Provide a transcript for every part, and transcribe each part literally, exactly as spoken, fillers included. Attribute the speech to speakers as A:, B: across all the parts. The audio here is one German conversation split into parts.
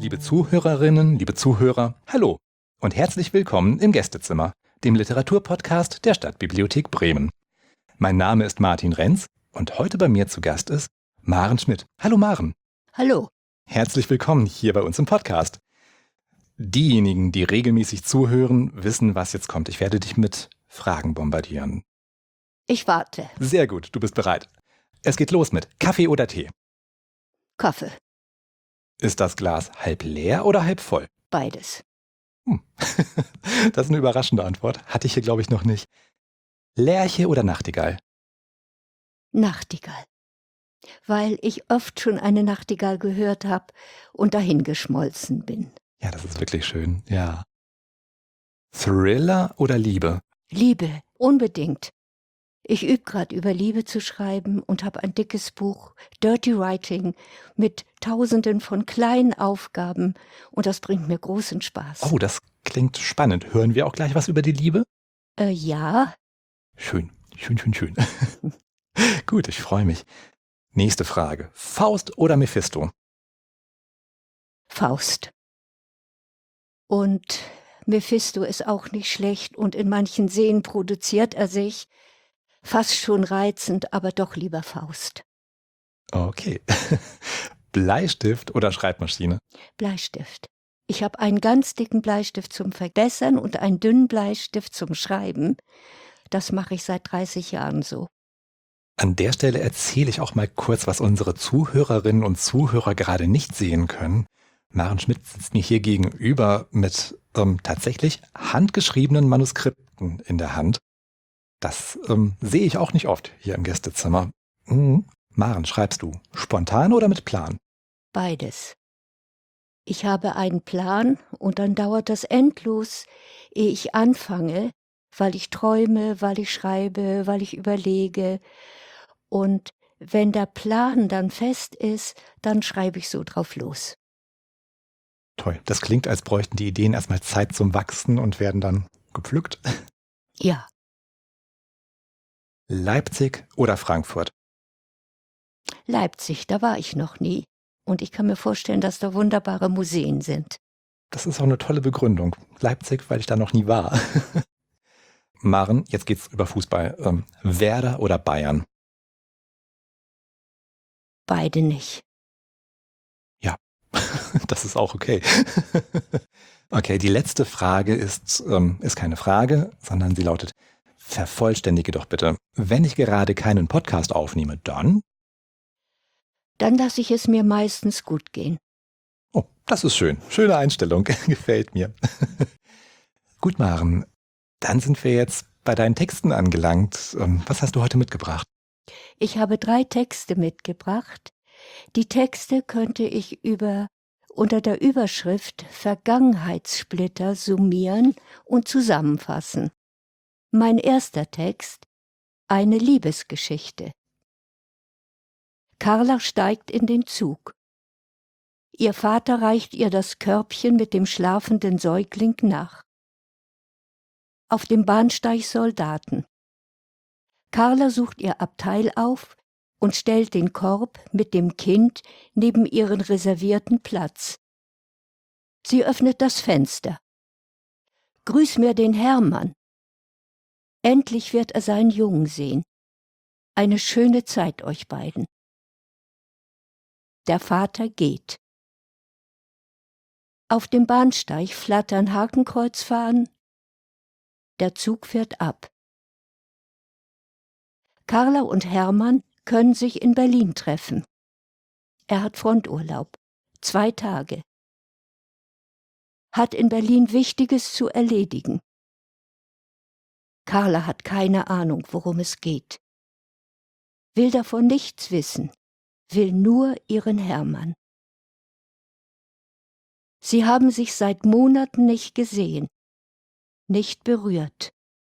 A: Liebe Zuhörerinnen, liebe Zuhörer, hallo und herzlich willkommen im Gästezimmer, dem Literaturpodcast der Stadtbibliothek Bremen. Mein Name ist Martin Renz und heute bei mir zu Gast ist Maren Schmidt. Hallo Maren.
B: Hallo.
A: Herzlich willkommen hier bei uns im Podcast. Diejenigen, die regelmäßig zuhören, wissen, was jetzt kommt. Ich werde dich mit Fragen bombardieren.
B: Ich warte.
A: Sehr gut, du bist bereit. Es geht los mit Kaffee oder Tee.
B: Kaffee.
A: Ist das Glas halb leer oder halb voll?
B: Beides.
A: Hm. Das ist eine überraschende Antwort. Hatte ich hier, glaube ich, noch nicht. Lerche oder Nachtigall?
B: Nachtigall. Weil ich oft schon eine Nachtigall gehört habe und dahingeschmolzen bin.
A: Ja, das ist wirklich schön, ja. Thriller oder Liebe?
B: Liebe, unbedingt. Ich übe gerade über Liebe zu schreiben und habe ein dickes Buch, Dirty Writing, mit tausenden von kleinen Aufgaben und das bringt mir großen Spaß.
A: Oh, das klingt spannend. Hören wir auch gleich was über die Liebe?
B: Äh, ja.
A: Schön, schön, schön, schön. Gut, ich freue mich. Nächste Frage. Faust oder Mephisto?
B: Faust. Und Mephisto ist auch nicht schlecht und in manchen Szenen produziert er sich. Fast schon reizend, aber doch lieber Faust.
A: Okay. Bleistift oder Schreibmaschine?
B: Bleistift. Ich habe einen ganz dicken Bleistift zum Verbessern und einen dünnen Bleistift zum Schreiben. Das mache ich seit dreißig Jahren so.
A: An der Stelle erzähle ich auch mal kurz, was unsere Zuhörerinnen und Zuhörer gerade nicht sehen können. Maren Schmidt sitzt mir hier gegenüber mit ähm, tatsächlich handgeschriebenen Manuskripten in der Hand. Das ähm, sehe ich auch nicht oft hier im Gästezimmer. Mhm. Maren, schreibst du spontan oder mit Plan?
B: Beides. Ich habe einen Plan und dann dauert das endlos, ehe ich anfange, weil ich träume, weil ich schreibe, weil ich überlege. Und wenn der Plan dann fest ist, dann schreibe ich so drauf los.
A: Toll, das klingt, als bräuchten die Ideen erstmal Zeit zum Wachsen und werden dann gepflückt.
B: Ja.
A: Leipzig oder Frankfurt?
B: Leipzig, da war ich noch nie. Und ich kann mir vorstellen, dass da wunderbare Museen sind.
A: Das ist auch eine tolle Begründung. Leipzig, weil ich da noch nie war. Maren, jetzt geht's über Fußball. Ähm, Werder oder Bayern?
B: Beide nicht.
A: Ja, das ist auch okay. Okay, die letzte Frage ist, ähm, ist keine Frage, sondern sie lautet, vervollständige doch bitte. Wenn ich gerade keinen Podcast aufnehme, dann?
B: Dann lasse ich es mir meistens gut gehen.
A: Oh, das ist schön. Schöne Einstellung. Gefällt mir. Gut, Maren. Dann sind wir jetzt bei deinen Texten angelangt. Was hast du heute mitgebracht?
B: Ich habe drei Texte mitgebracht. Die Texte könnte ich über unter der Überschrift Vergangenheitssplitter summieren und zusammenfassen. Mein erster Text: Eine Liebesgeschichte. Carla steigt in den Zug. Ihr Vater reicht ihr das Körbchen mit dem schlafenden Säugling nach. Auf dem Bahnsteig Soldaten. Carla sucht ihr Abteil auf und stellt den Korb mit dem Kind neben ihren reservierten Platz. Sie öffnet das Fenster. »Grüß mir den Hermann.« Endlich wird er seinen Jungen sehen. Eine schöne Zeit euch beiden. Der Vater geht. Auf dem Bahnsteig flattern Hakenkreuzfahnen. Der Zug fährt ab. Carla und Hermann können sich in Berlin treffen. Er hat Fronturlaub. Zwei Tage. Hat in Berlin Wichtiges zu erledigen. Carla hat keine Ahnung, worum es geht. Will davon nichts wissen. Will nur ihren Hermann. Sie haben sich seit Monaten nicht gesehen, nicht berührt.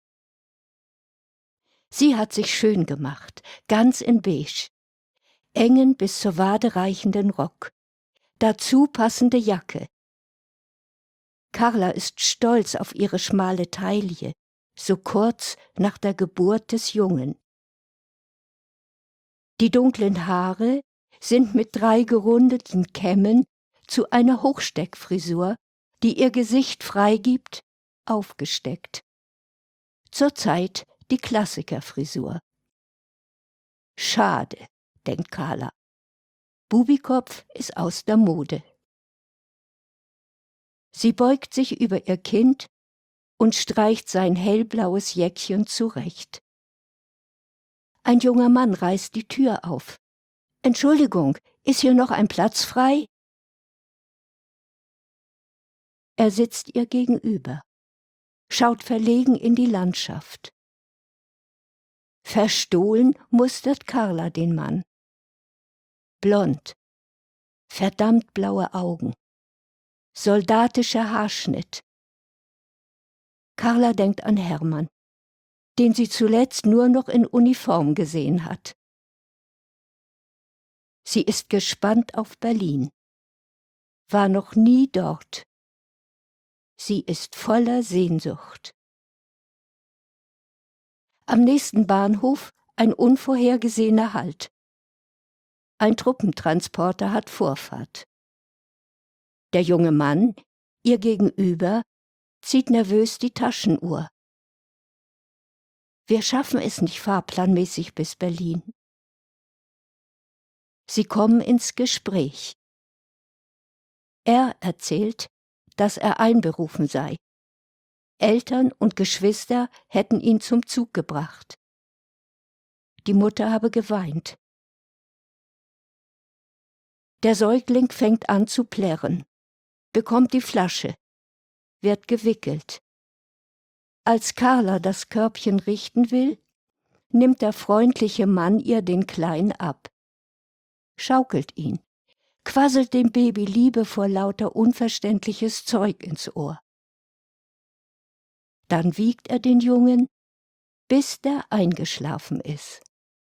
B: Sie hat sich schön gemacht, ganz in beige, engen bis zur Wade reichenden Rock, dazu passende Jacke. Carla ist stolz auf ihre schmale Taille, so kurz nach der Geburt des Jungen. Die dunklen Haare sind mit drei gerundeten Kämmen zu einer Hochsteckfrisur, die ihr Gesicht freigibt, aufgesteckt. Zurzeit die Klassikerfrisur. Schade, denkt Carla. Bubikopf ist aus der Mode. Sie beugt sich über ihr Kind und streicht sein hellblaues Jäckchen zurecht. Ein junger Mann reißt die Tür auf. »Entschuldigung, ist hier noch ein Platz frei?« Er sitzt ihr gegenüber, schaut verlegen in die Landschaft. Verstohlen mustert Carla den Mann. Blond, verdammt blaue Augen, soldatischer Haarschnitt. Carla denkt an Hermann, den sie zuletzt nur noch in Uniform gesehen hat. Sie ist gespannt auf Berlin, war noch nie dort. Sie ist voller Sehnsucht. Am nächsten Bahnhof ein unvorhergesehener Halt. Ein Truppentransporter hat Vorfahrt. Der junge Mann, ihr gegenüber, zieht nervös die Taschenuhr. Wir schaffen es nicht fahrplanmäßig bis Berlin. Sie kommen ins Gespräch. Er erzählt, dass er einberufen sei. Eltern und Geschwister hätten ihn zum Zug gebracht. Die Mutter habe geweint. Der Säugling fängt an zu plärren, bekommt die Flasche, wird gewickelt. Als Carla das Körbchen richten will, nimmt der freundliche Mann ihr den Kleinen ab, schaukelt ihn, quasselt dem Baby liebevoll lauter unverständliches Zeug ins Ohr. Dann wiegt er den Jungen, bis der eingeschlafen ist.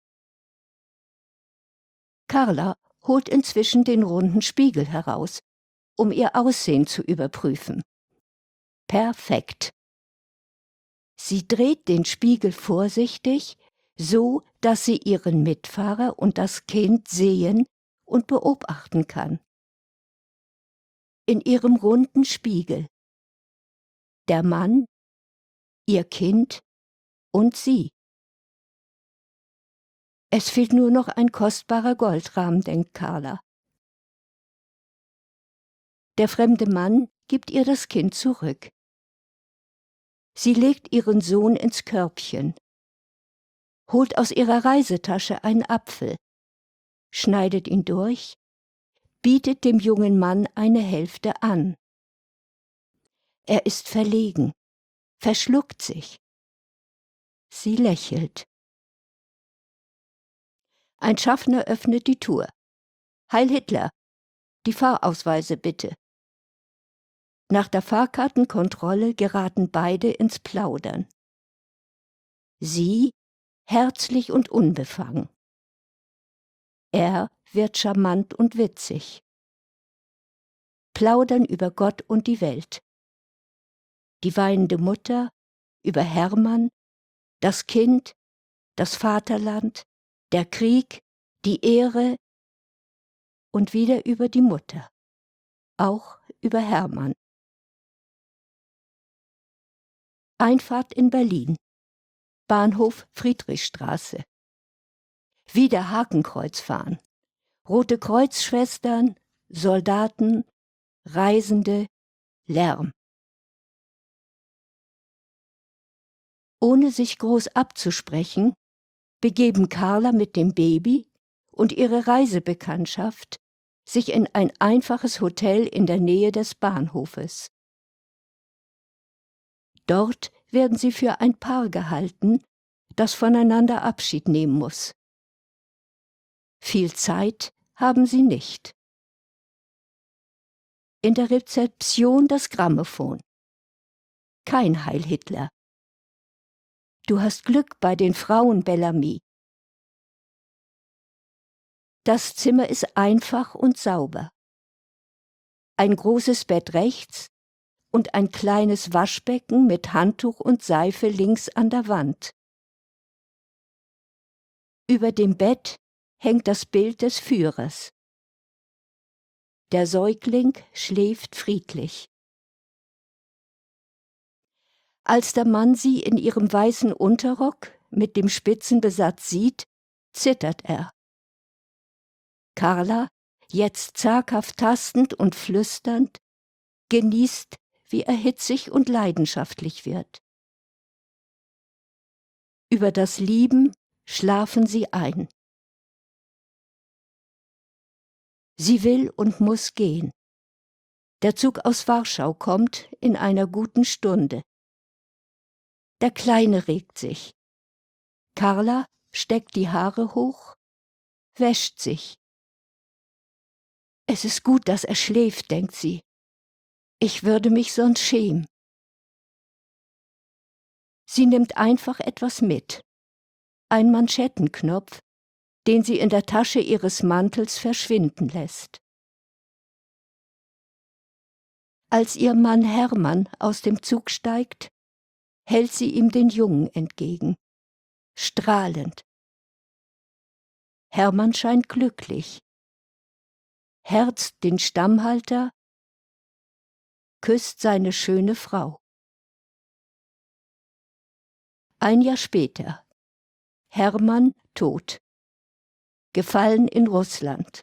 B: Carla holt inzwischen den runden Spiegel heraus, um ihr Aussehen zu überprüfen. Perfekt. Sie dreht den Spiegel vorsichtig, so dass sie ihren Mitfahrer und das Kind sehen und beobachten kann. In ihrem runden Spiegel. Der Mann, ihr Kind und sie. Es fehlt nur noch ein kostbarer Goldrahmen, denkt Carla. Der fremde Mann gibt ihr das Kind zurück. Sie legt ihren Sohn ins Körbchen, holt aus ihrer Reisetasche einen Apfel, schneidet ihn durch, bietet dem jungen Mann eine Hälfte an. Er ist verlegen, verschluckt sich. Sie lächelt. Ein Schaffner öffnet die Tür. »Heil Hitler, die Fahrausweise bitte.« Nach der Fahrkartenkontrolle geraten beide ins Plaudern. Sie herzlich und unbefangen. Er wird charmant und witzig. Plaudern über Gott und die Welt. Die weinende Mutter, über Hermann, das Kind, das Vaterland, der Krieg, die Ehre und wieder über die Mutter, auch über Hermann. Einfahrt in Berlin. Bahnhof Friedrichstraße. Wieder Hakenkreuz fahren. Rote Kreuzschwestern, Soldaten, Reisende, Lärm. Ohne sich groß abzusprechen, begeben Carla mit dem Baby und ihre Reisebekanntschaft sich in ein einfaches Hotel in der Nähe des Bahnhofes. Dort werden sie für ein Paar gehalten, das voneinander Abschied nehmen muss. Viel Zeit haben sie nicht. In der Rezeption das Grammophon. Kein Heil Hitler. Du hast Glück bei den Frauen, Bellamy. Das Zimmer ist einfach und sauber. Ein großes Bett rechts und ein kleines Waschbecken mit Handtuch und Seife links an der Wand. Über dem Bett hängt das Bild des Führers. Der Säugling schläft friedlich. Als der Mann sie in ihrem weißen Unterrock mit dem Spitzenbesatz sieht, zittert er. Carla, jetzt zaghaft tastend und flüsternd, genießt, wie er hitzig und leidenschaftlich wird. Über das Lieben schlafen sie ein. Sie will und muss gehen. Der Zug aus Warschau kommt in einer guten Stunde. Der Kleine regt sich. Carla steckt die Haare hoch, wäscht sich. Es ist gut, dass er schläft, denkt sie. Ich würde mich sonst schämen. Sie nimmt einfach etwas mit. Ein Manschettenknopf, den sie in der Tasche ihres Mantels verschwinden lässt. Als ihr Mann Hermann aus dem Zug steigt, hält sie ihm den Jungen entgegen, strahlend. Hermann scheint glücklich, herzt den Stammhalter, küsst seine schöne Frau. Ein Jahr später. Hermann tot. Gefallen in Russland.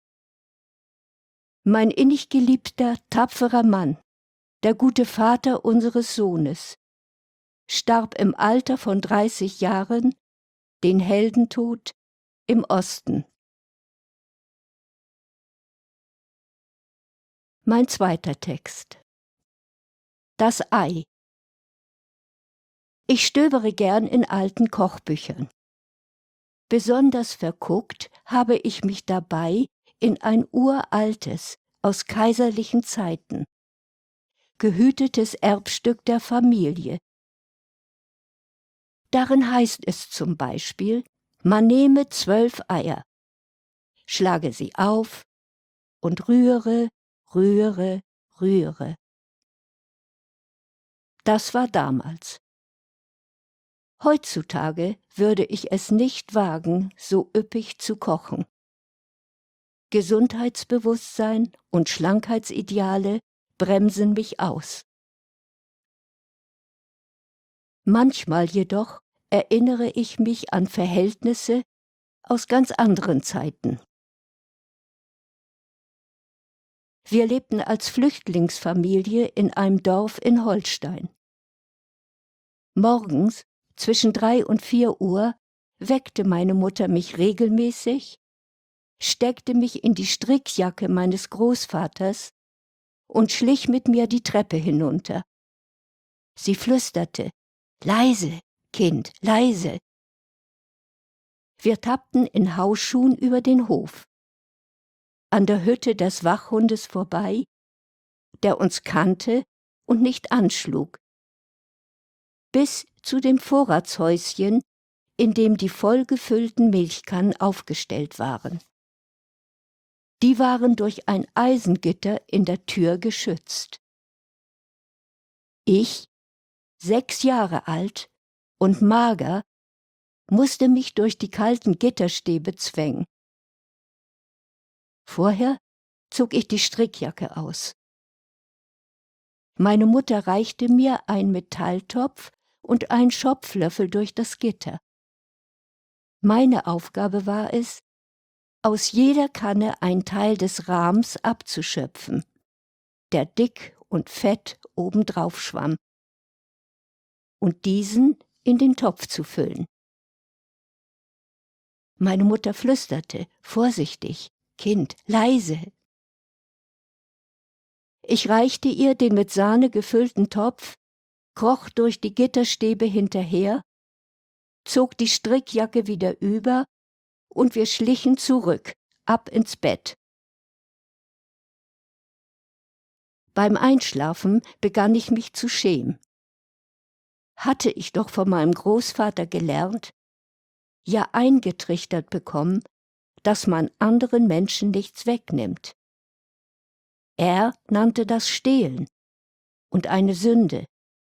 B: Mein innig geliebter, tapferer Mann, der gute Vater unseres Sohnes, starb im Alter von dreißig Jahren, den Heldentod im Osten. Mein zweiter Text. Das Ei. Ich stöbere gern in alten Kochbüchern. Besonders verguckt habe ich mich dabei in ein uraltes, aus kaiserlichen Zeiten, gehütetes Erbstück der Familie. Darin heißt es zum Beispiel, man nehme zwölf Eier, schlage sie auf und rühre, rühre, rühre. Das war damals. Heutzutage würde ich es nicht wagen, so üppig zu kochen. Gesundheitsbewusstsein und Schlankheitsideale bremsen mich aus. Manchmal jedoch erinnere ich mich an Verhältnisse aus ganz anderen Zeiten. Wir lebten als Flüchtlingsfamilie in einem Dorf in Holstein. Morgens zwischen drei und vier Uhr weckte meine Mutter mich regelmäßig, steckte mich in die Strickjacke meines Großvaters und schlich mit mir die Treppe hinunter. Sie flüsterte, »Leise, Kind, leise!« Wir tappten in Hausschuhen über den Hof, an der Hütte des Wachhundes vorbei, der uns kannte und nicht anschlug, bis zu dem Vorratshäuschen, in dem die vollgefüllten Milchkannen aufgestellt waren. Die waren durch ein Eisengitter in der Tür geschützt. Ich, sechs Jahre alt und mager, musste mich durch die kalten Gitterstäbe zwängen. Vorher zog ich die Strickjacke aus. Meine Mutter reichte mir einen Metalltopf und einen Schopflöffel durch das Gitter. Meine Aufgabe war es, aus jeder Kanne ein Teil des Rahms abzuschöpfen, der dick und fett obendrauf schwamm, und diesen in den Topf zu füllen. Meine Mutter flüsterte, vorsichtig, Kind, leise. Ich reichte ihr den mit Sahne gefüllten Topf, kroch durch die Gitterstäbe hinterher, zog die Strickjacke wieder über und wir schlichen zurück, ab ins Bett. Beim Einschlafen begann ich mich zu schämen. Hatte ich doch von meinem Großvater gelernt, ja eingetrichtert bekommen, dass man anderen Menschen nichts wegnimmt. Er nannte das Stehlen und eine Sünde.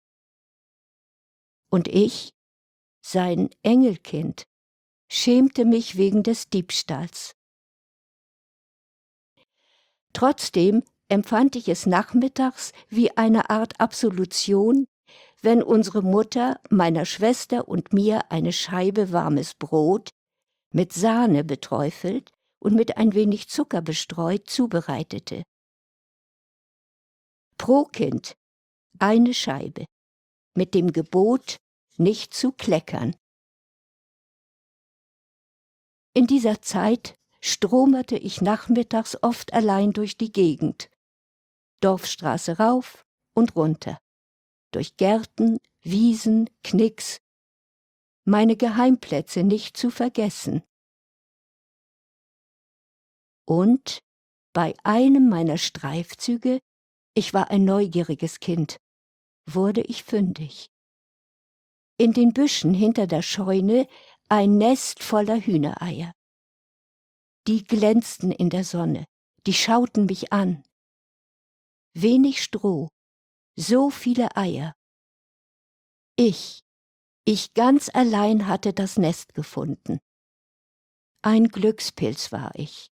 B: Und ich, sein Engelkind, schämte mich wegen des Diebstahls. Trotzdem empfand ich es nachmittags wie eine Art Absolution, wenn unsere Mutter meiner Schwester und mir eine Scheibe warmes Brot mit Sahne beträufelt und mit ein wenig Zucker bestreut zubereitete. Pro Kind eine Scheibe, mit dem Gebot, nicht zu kleckern. In dieser Zeit stromerte ich nachmittags oft allein durch die Gegend, Dorfstraße rauf und runter, durch Gärten, Wiesen, Knicks, meine Geheimplätze nicht zu vergessen. Und bei einem meiner Streifzüge, ich war ein neugieriges Kind, wurde ich fündig. In den Büschen hinter der Scheune ein Nest voller Hühnereier. Die glänzten in der Sonne, die schauten mich an. Wenig Stroh, so viele Eier. Ich, ich ganz allein hatte das Nest gefunden. Ein Glückspilz war ich.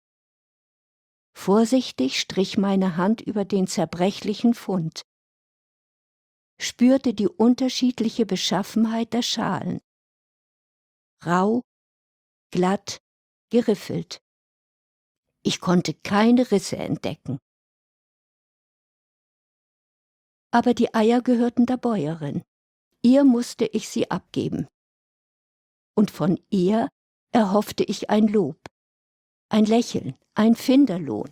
B: Vorsichtig strich meine Hand über den zerbrechlichen Fund, spürte die unterschiedliche Beschaffenheit der Schalen. Rau, glatt, geriffelt. Ich konnte keine Risse entdecken. Aber die Eier gehörten der Bäuerin. Ihr musste ich sie abgeben. Und von ihr erhoffte ich ein Lob, ein Lächeln, ein Finderlohn.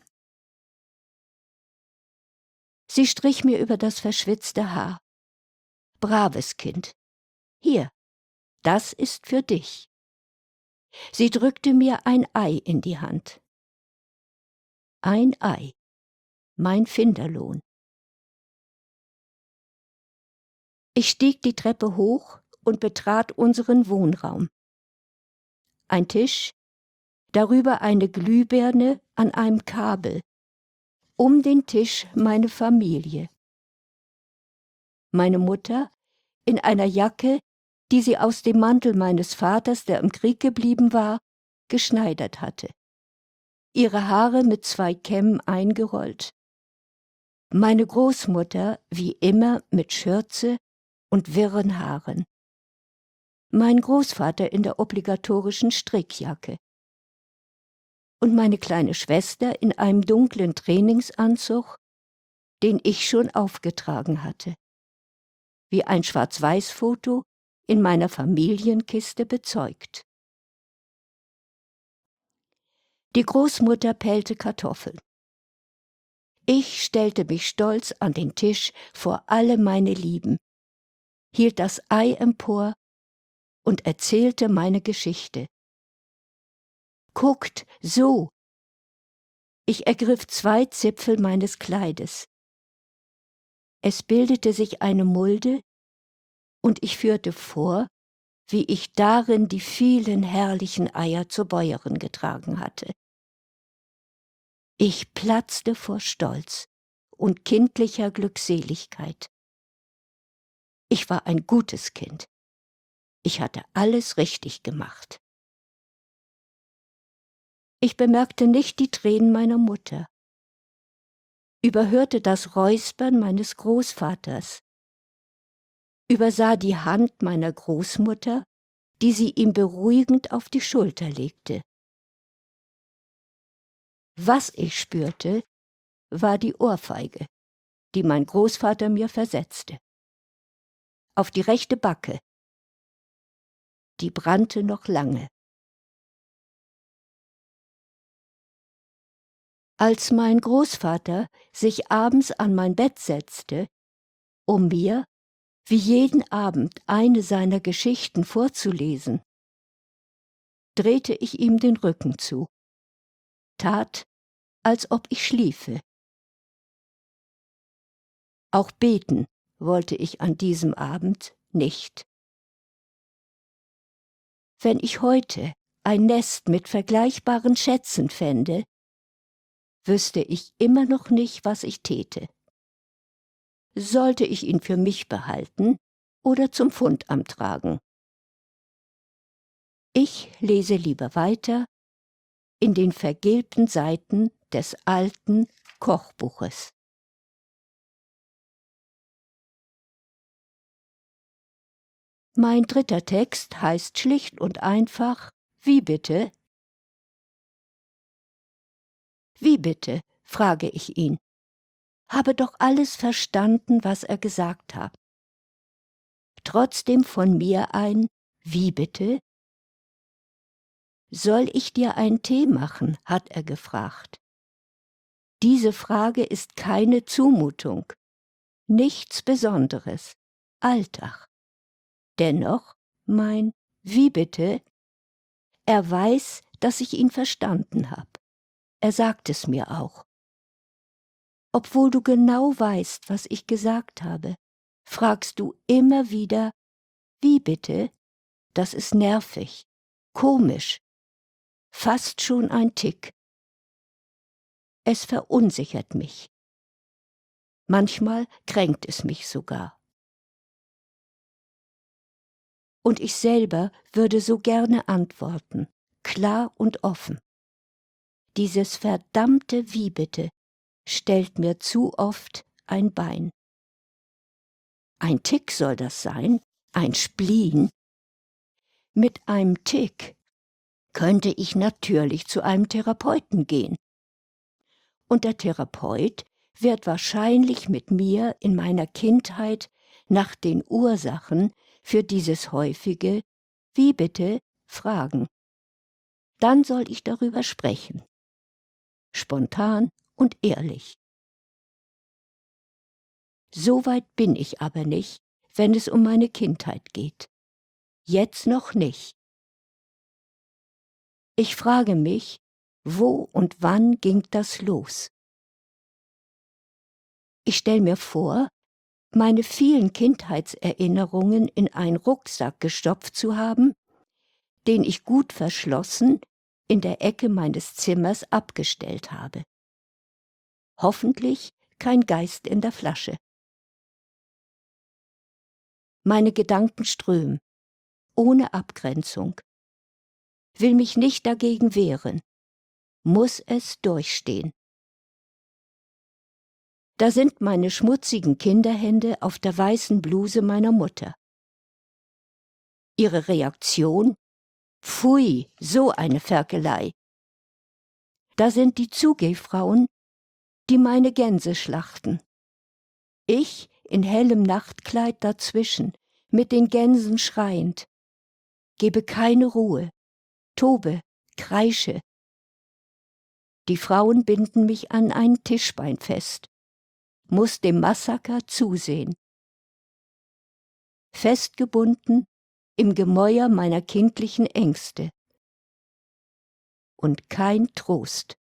B: Sie strich mir über das verschwitzte Haar. Braves Kind, hier, das ist für dich. Sie drückte mir ein Ei in die Hand. Ein Ei, mein Finderlohn. Ich stieg die Treppe hoch und betrat unseren Wohnraum. Ein Tisch, darüber eine Glühbirne an einem Kabel. Um den Tisch meine Familie. Meine Mutter in einer Jacke, die sie aus dem Mantel meines Vaters, der im Krieg geblieben war, geschneidert hatte. Ihre Haare mit zwei Kämmen eingerollt. Meine Großmutter, wie immer, mit Schürze und wirren Haaren. Mein Großvater in der obligatorischen Strickjacke. Und meine kleine Schwester in einem dunklen Trainingsanzug, den ich schon aufgetragen hatte, wie ein Schwarz-Weiß-Foto in meiner Familienkiste bezeugt. Die Großmutter pellte Kartoffeln. Ich stellte mich stolz an den Tisch vor alle meine Lieben, hielt das Ei empor und erzählte meine Geschichte. Guckt, so! Ich ergriff zwei Zipfel meines Kleides. Es bildete sich eine Mulde, und ich führte vor, wie ich darin die vielen herrlichen Eier zur Bäuerin getragen hatte. Ich platzte vor Stolz und kindlicher Glückseligkeit. Ich war ein gutes Kind. Ich hatte alles richtig gemacht. Ich bemerkte nicht die Tränen meiner Mutter, überhörte das Räuspern meines Großvaters, übersah die Hand meiner Großmutter, die sie ihm beruhigend auf die Schulter legte. Was ich spürte, war die Ohrfeige, die mein Großvater mir versetzte. Auf die rechte Backe. Die brannte noch lange. Als mein Großvater sich abends an mein Bett setzte, um mir, wie jeden Abend, eine seiner Geschichten vorzulesen, drehte ich ihm den Rücken zu, tat, als ob ich schliefe. Auch beten wollte ich an diesem Abend nicht. Wenn ich heute ein Nest mit vergleichbaren Schätzen fände, wüsste ich immer noch nicht, was ich täte. Sollte ich ihn für mich behalten oder zum Fundamt tragen? Ich lese lieber weiter in den vergilbten Seiten des alten Kochbuches. Mein dritter Text heißt schlicht und einfach »Wie bitte?« »Wie bitte?«, frage ich ihn. Habe doch alles verstanden, was er gesagt hat. Trotzdem von mir ein »Wie bitte?« »Soll ich dir einen Tee machen?«, hat er gefragt. Diese Frage ist keine Zumutung, nichts Besonderes, Alltag. Dennoch mein »Wie bitte?«, er weiß, dass ich ihn verstanden habe. Er sagt es mir auch. Obwohl du genau weißt, was ich gesagt habe, fragst du immer wieder, wie bitte? Das ist nervig, komisch, fast schon ein Tick. Es verunsichert mich. Manchmal kränkt es mich sogar. Und ich selber würde so gerne antworten, klar und offen. Dieses verdammte Wie bitte stellt mir zu oft ein Bein. Ein Tick soll das sein, ein Spleen. Mit einem Tick könnte ich natürlich zu einem Therapeuten gehen. Und der Therapeut wird wahrscheinlich mit mir in meiner Kindheit nach den Ursachen für dieses häufige »Wie bitte?« fragen. Dann soll ich darüber sprechen. Spontan und ehrlich. So weit bin ich aber nicht, wenn es um meine Kindheit geht. Jetzt noch nicht. Ich frage mich, wo und wann ging das los? Ich stelle mir vor, meine vielen Kindheitserinnerungen in einen Rucksack gestopft zu haben, den ich gut verschlossen in der Ecke meines Zimmers abgestellt habe. Hoffentlich kein Geist in der Flasche. Meine Gedanken strömen, ohne Abgrenzung. Will mich nicht dagegen wehren, muss es durchstehen. Da sind meine schmutzigen Kinderhände auf der weißen Bluse meiner Mutter. Ihre Reaktion? Pfui, so eine Ferkelei. Da sind die Zugehfrauen, die meine Gänse schlachten. Ich in hellem Nachtkleid dazwischen, mit den Gänsen schreiend, gebe keine Ruhe, tobe, kreische. Die Frauen binden mich an ein Tischbein fest, muss dem Massaker zusehen. Festgebunden im Gemäuer meiner kindlichen Ängste. Und kein Trost.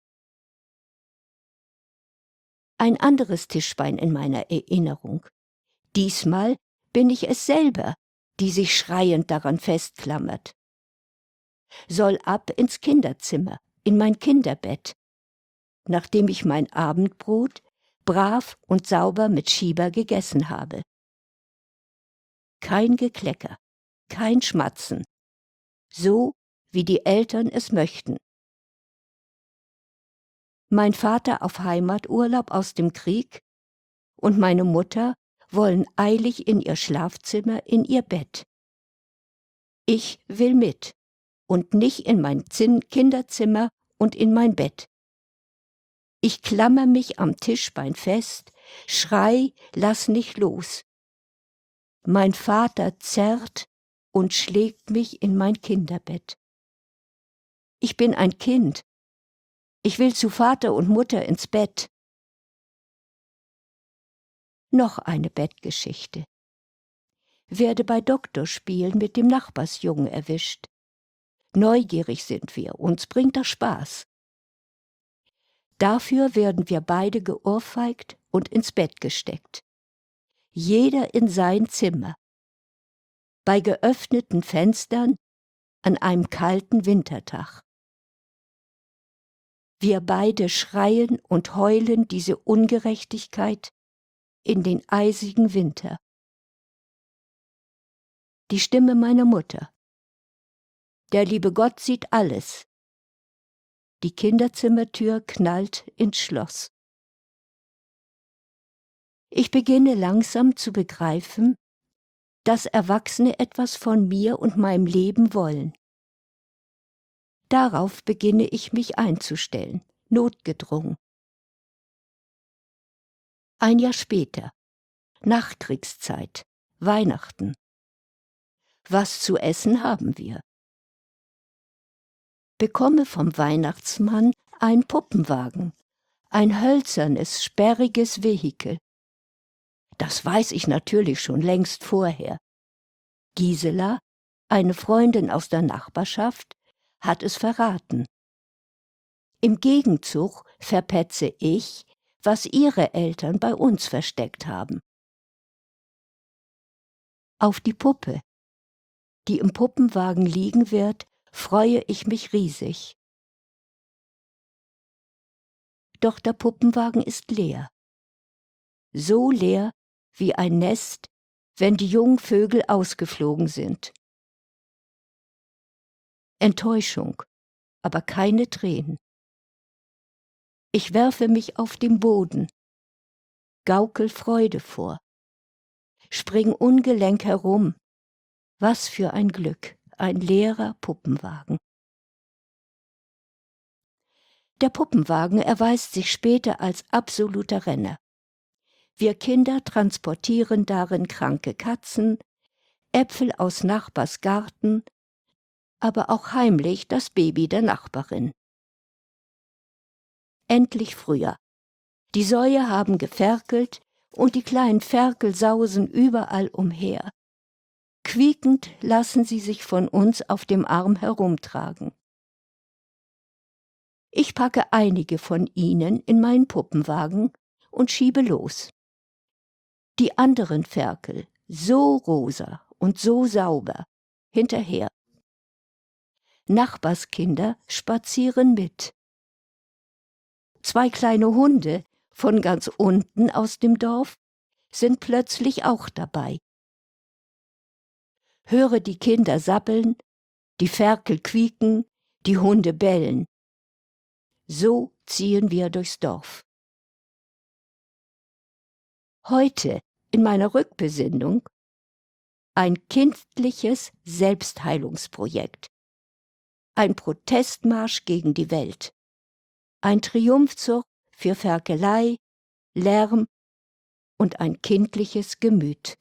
B: Ein anderes Tischbein in meiner Erinnerung. Diesmal bin ich es selber, die sich schreiend daran festklammert. Soll ab ins Kinderzimmer, in mein Kinderbett, nachdem ich mein Abendbrot brav und sauber mit Schieber gegessen habe. Kein Geklecker, kein Schmatzen, so wie die Eltern es möchten. Mein Vater auf Heimaturlaub aus dem Krieg und meine Mutter wollen eilig in ihr Schlafzimmer, in ihr Bett. Ich will mit und nicht in mein Zin- Kinderzimmer und in mein Bett. Ich klammer mich am Tischbein fest, schrei, lass nicht los. Mein Vater zerrt und schlägt mich in mein Kinderbett. Ich bin ein Kind. Ich will zu Vater und Mutter ins Bett. Noch eine Bettgeschichte. Werde bei Doktorspielen mit dem Nachbarsjungen erwischt. Neugierig sind wir, uns bringt das Spaß. Dafür werden wir beide geohrfeigt und ins Bett gesteckt. Jeder in sein Zimmer. Bei geöffneten Fenstern an einem kalten Wintertag. Wir beide schreien und heulen diese Ungerechtigkeit in den eisigen Winter. Die Stimme meiner Mutter. Der liebe Gott sieht alles. Die Kinderzimmertür knallt ins Schloss. Ich beginne langsam zu begreifen, dass Erwachsene etwas von mir und meinem Leben wollen. Darauf beginne ich mich einzustellen, notgedrungen. Ein Jahr später, Nachkriegszeit, Weihnachten. Was zu essen haben wir? Bekomme vom Weihnachtsmann einen Puppenwagen, ein hölzernes, sperriges Vehikel. Das weiß ich natürlich schon längst vorher. Gisela, eine Freundin aus der Nachbarschaft, hat es verraten. Im Gegenzug verpetze ich, was ihre Eltern bei uns versteckt haben. Auf die Puppe, die im Puppenwagen liegen wird, freue ich mich riesig. Doch der Puppenwagen ist leer. So leer wie ein Nest, wenn die jungen Vögel ausgeflogen sind. Enttäuschung, aber keine Tränen. Ich werfe mich auf den Boden, gaukel Freude vor, spring ungelenk herum. Was für ein Glück, ein leerer Puppenwagen. Der Puppenwagen erweist sich später als absoluter Renner. Wir Kinder transportieren darin kranke Katzen, Äpfel aus Nachbars Garten, aber auch heimlich das Baby der Nachbarin. Endlich Frühjahr. Die Säue haben geferkelt und die kleinen Ferkel sausen überall umher. Quiekend lassen sie sich von uns auf dem Arm herumtragen. Ich packe einige von ihnen in meinen Puppenwagen und schiebe los. Die anderen Ferkel, so rosa und so sauber, hinterher. Nachbarskinder spazieren mit. Zwei kleine Hunde von ganz unten aus dem Dorf sind plötzlich auch dabei. Höre die Kinder sabbeln, die Ferkel quieken, die Hunde bellen. So ziehen wir durchs Dorf. Heute, in meiner Rückbesinnung, ein kindliches Selbstheilungsprojekt. Ein Protestmarsch gegen die Welt. Ein Triumphzug für Ferkelei, Lärm und ein kindliches Gemüt.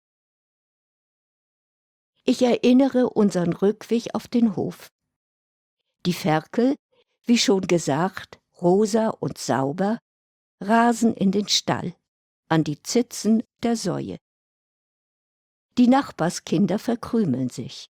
B: Ich erinnere unseren Rückweg auf den Hof. Die Ferkel, wie schon gesagt, rosa und sauber, rasen in den Stall, an die Zitzen der Säue. Die Nachbarskinder verkrümeln sich.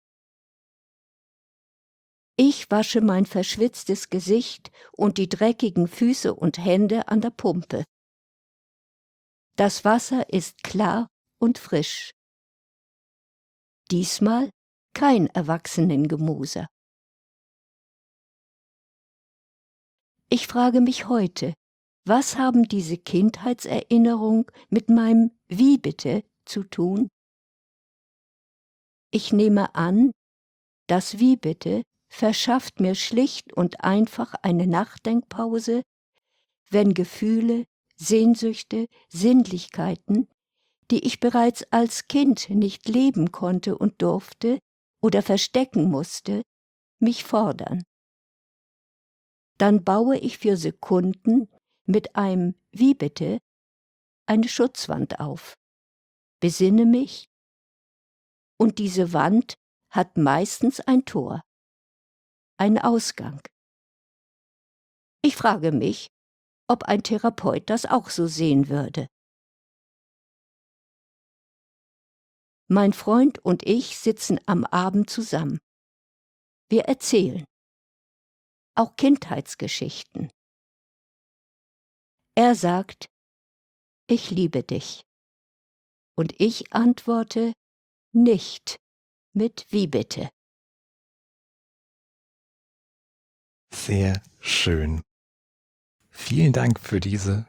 B: Ich wasche mein verschwitztes Gesicht und die dreckigen Füße und Hände an der Pumpe. Das Wasser ist klar und frisch. Diesmal kein Erwachsenengemoser. Ich frage mich heute, was haben diese Kindheitserinnerung mit meinem Wie bitte zu tun? Ich nehme an, das Wie bitte verschafft mir schlicht und einfach eine Nachdenkpause, wenn Gefühle, Sehnsüchte, Sinnlichkeiten, die ich bereits als Kind nicht leben konnte und durfte oder verstecken musste, mich fordern. Dann baue ich für Sekunden mit einem Wie bitte eine Schutzwand auf, besinne mich, und diese Wand hat meistens ein Tor, einen Ausgang. Ich frage mich, ob ein Therapeut das auch so sehen würde. Mein Freund und ich sitzen am Abend zusammen. Wir erzählen, auch Kindheitsgeschichten. Er sagt, ich liebe dich. Und ich antworte, nicht mit Wie bitte.
A: Sehr schön. Vielen Dank für diese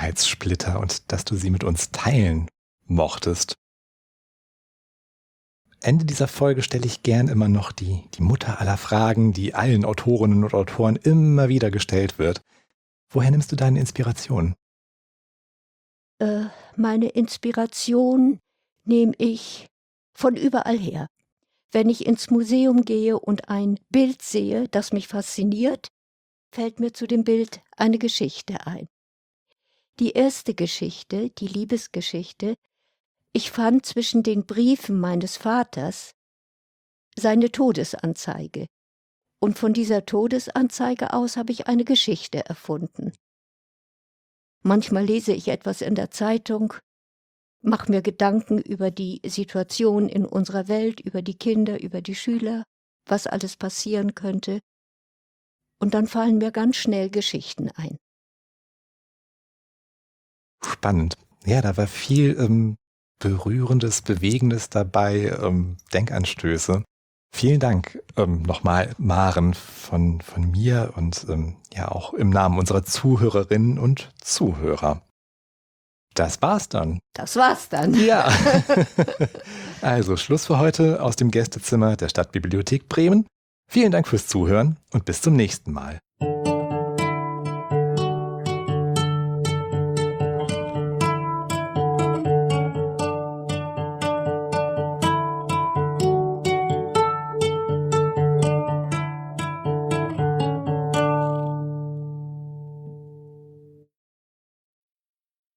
A: Vergangenheitssplitter und dass du sie mit uns teilen mochtest. Ende dieser Folge stelle ich gern immer noch die, die Mutter aller Fragen, die allen Autorinnen und Autoren immer wieder gestellt wird. Woher nimmst du deine Inspiration?
B: Äh, meine Inspiration nehme ich von überall her. Wenn ich ins Museum gehe und ein Bild sehe, das mich fasziniert, fällt mir zu dem Bild eine Geschichte ein. Die erste Geschichte, die Liebesgeschichte, ich fand zwischen den Briefen meines Vaters seine Todesanzeige. Und von dieser Todesanzeige aus habe ich eine Geschichte erfunden. Manchmal lese ich etwas in der Zeitung, mache mir Gedanken über die Situation in unserer Welt, über die Kinder, über die Schüler, was alles passieren könnte. Und dann fallen mir ganz schnell Geschichten ein.
A: Spannend. Ja, da war viel ähm, Berührendes, Bewegendes dabei, ähm, Denkanstöße. Vielen Dank ähm, nochmal, Maren, von, von mir und ähm, ja auch im Namen unserer Zuhörerinnen und Zuhörer. Das war's dann.
B: Das war's dann.
A: Ja. Also Schluss für heute aus dem Gästezimmer der Stadtbibliothek Bremen. Vielen Dank fürs Zuhören und bis zum nächsten Mal.